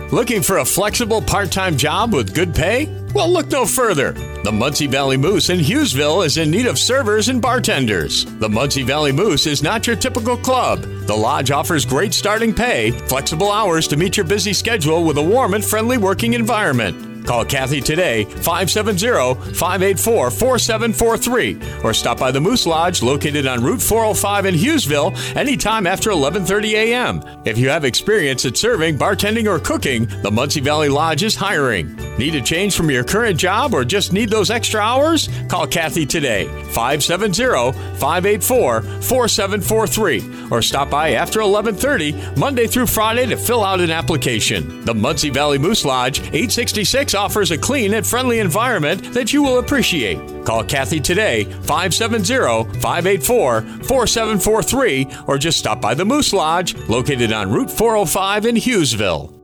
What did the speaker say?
Looking for a flexible part-time job with good pay? Well, look no further. The Muncie Valley Moose in Hughesville is in need of servers and bartenders. The Muncie Valley Moose is not your typical club. The lodge offers great starting pay, flexible hours to meet your busy schedule with a warm and friendly working environment. Call Kathy today, 570-584-4743, or stop by the Moose Lodge located on Route 405 in Hughesville anytime after 11:30 a.m. If you have experience at serving, bartending, or cooking, the Muncie Valley Lodge is hiring. Need a change from your current job or just need those extra hours? Call Kathy today, 570-584-4743, or stop by after 11:30 Monday through Friday to fill out an application. The Muncie Valley Moose Lodge, 866 offers a clean and friendly environment that you will appreciate. Call Kathy today, 570-584-4743, or just stop by the Moose Lodge, located on Route 405 in Hughesville.